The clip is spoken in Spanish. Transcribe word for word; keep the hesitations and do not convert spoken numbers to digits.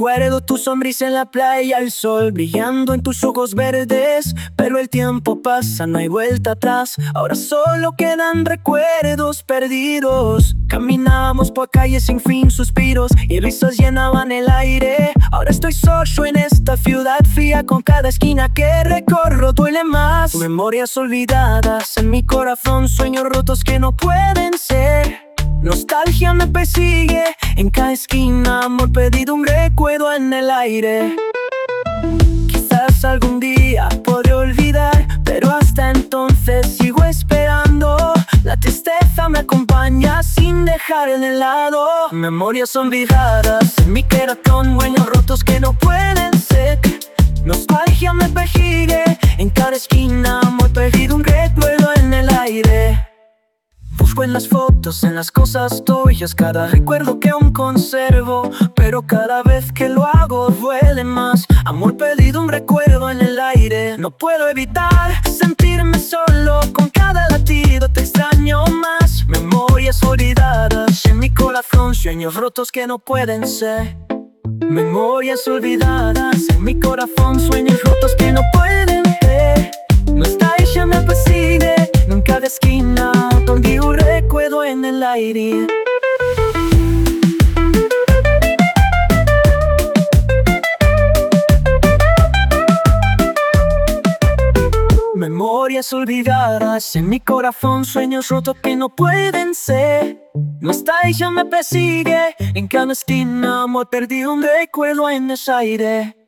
Recuerdo tu sonrisa en la playa, el sol brillando en tus ojos verdes. Pero el tiempo pasa, no hay vuelta atrás. Ahora solo quedan recuerdos perdidos. Caminábamos por calles sin fin, suspiros y risas llenaban el aire. Ahora estoy solo en esta ciudad fría, con cada esquina que recorro duele más. Memorias olvidadas en mi corazón, sueños rotos que no pueden ser. Nostalgia me persigue en cada esquina, amor perdido, un recuerdo en el aire. Quizás algún día podré olvidar, pero hasta entonces sigo esperando. La tristeza me acompaña sin dejar de lado. Memorias olvidadas en mi corazón, sueños rotos que no pueden ser. Nostalgia me persigue en cada esquina, amor perdido, un recuerdo en el aire. Busco en las fotos, en las cosas tuyas, cada recuerdo que aún conservo. Pero cada vez que lo hago duele más. Amor perdido, un recuerdo en el aire. No puedo evitar sentirme solo, con cada latido te extraño más. Memorias olvidadas en mi corazón, sueños rotos que no pueden ser. Memorias olvidadas en mi corazón, sueños rotos que no pueden ser. Nostalgia me persigue en cada esquina, donde un recuerdo en el aire. Memorias olvidadas en mi corazón, sueños rotos que no pueden ser. Nostalgia me persigue en cada esquina, amor perdido, un recuerdo en el aire.